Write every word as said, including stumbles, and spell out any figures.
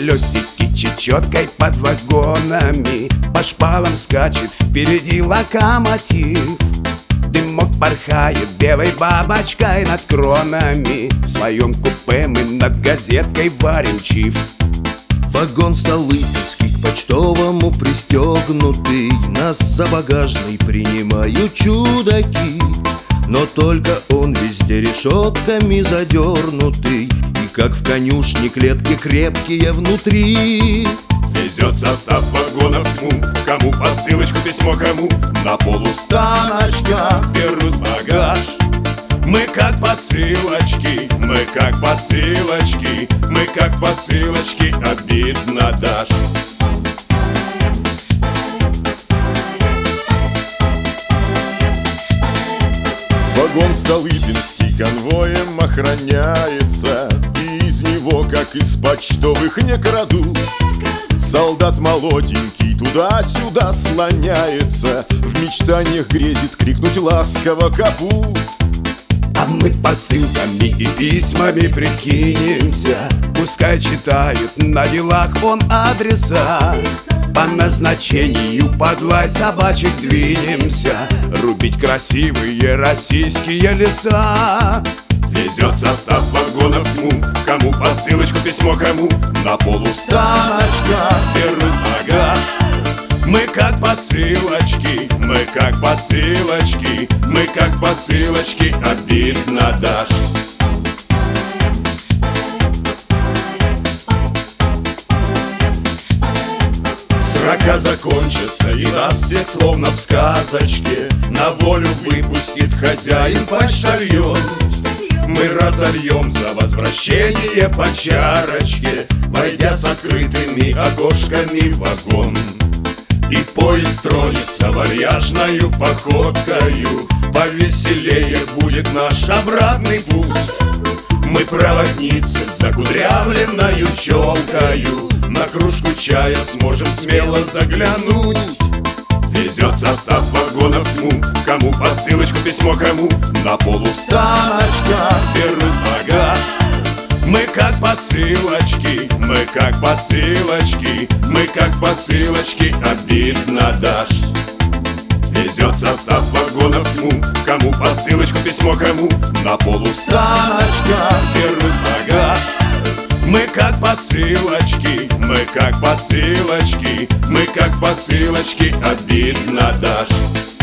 Колесики чечеткой под вагонами, по шпалам скачет впереди локомотив. Дымок порхает белой бабочкой над кронами. В своем купе мы над газеткой варим чиф. Вагон Столыпинский к почтовому пристегнутый. Нас за багажный принимают чудаки. Но только он везде решетками задернутый, и как в конюшне клетки крепкие внутри. Везет состав вагонов тьму, кому посылочку, письмо кому. На полустаночках берут багаж. Мы как посылочки, мы как посылочки, мы как посылочки, обидно дашь. Вагон Столыпинский конвоем охраняется, и из него, как из почтовых, не крадут. Солдат молоденький туда-сюда слоняется, в мечтаниях грезит крикнуть ласково капут. А мы посылками и письмами прикинемся, пускай читают на делах он адреса. По назначению под лай собачек двинемся, рубить красивые российские леса. Везет состав вагонов тьму, кому посылочку, письмо кому. На полустаночках берут багаж. Мы как посылочки, мы как посылочки, мы как посылочки, обидно дашь. Срока закончится и нас всех словно в сказочке на волю выпустит хозяин почтальон. Мы разольем за возвращение по чарочке, войдя с открытыми окошками в вагон. И поезд тронется вальяжною походкою, повеселее будет наш обратный путь. Мы проводницы с закудрявленною челкою, на кружку чая сможем смело заглянуть. Везет состав вагонов тьму, кому посылочку, письмо кому. На полустаночках берут багаж. Мы как посылочки, мы как посылочки, мы как посылочки, обидно дашь. Везет состав вагонов тьму, кому посылочку, письмо кому. На полустаночках берут багаж. Мы как посылочки, мы как посылочки, мы как посылочки, обидно дашь.